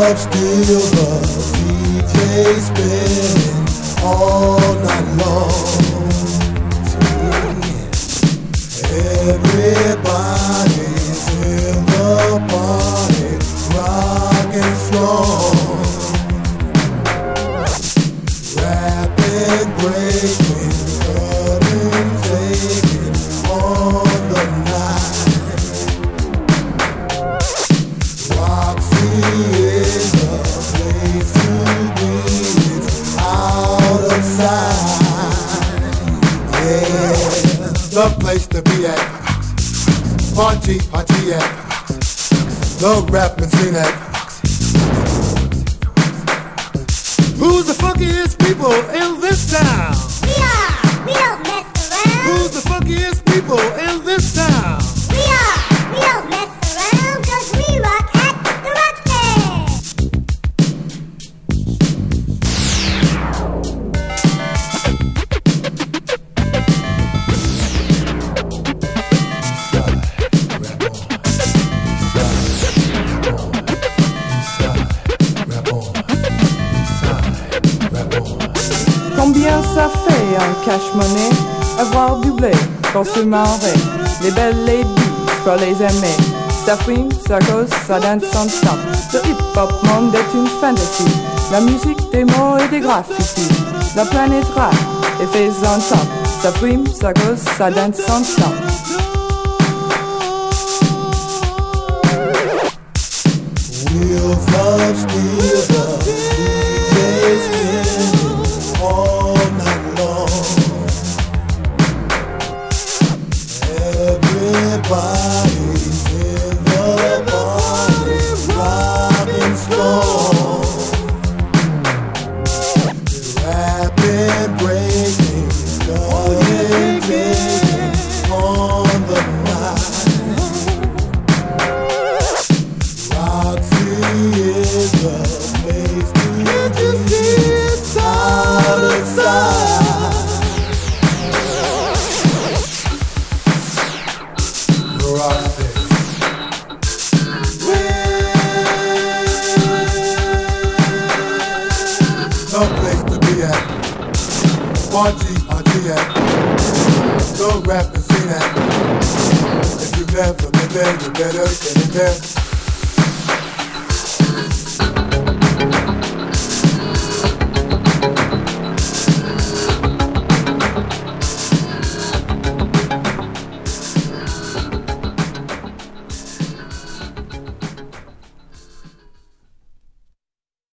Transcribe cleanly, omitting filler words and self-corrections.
love still the DJ spinning all night long. Everybody's in the party, rockin' strong. Rapping, breaking, cutting, taking on the night. Roxy is the place to be, it's out of sight. Yeah, the place to be at. Party at. The rapping scene at. Who's the funkiest people in this town? We don't mess around. Who's the funkiest people in this town? We don't mess around, 'cause we rock at the Roxy. Combien ça fait en cash-monnaie avoir du blé pour se marrer? Les belles ladies, faut les aimer. Ça fume, ça cause, ça danse sans stop. Le hip-hop monde est une fantasy. La musique des mots et des graffitis. La planète rap est faite en top. Ça fume, ça cause, ça danse sans stop. Wheels of steel, the DJ spinning all night long. Everybody's in the party, rockin' strong. Rapping, breaking, cutting, taking on the night. Roxy is the place to be, it's out of sight. Roxy. No place to be at. Party at. No rapping scene at. If you've never been there, you better get in there.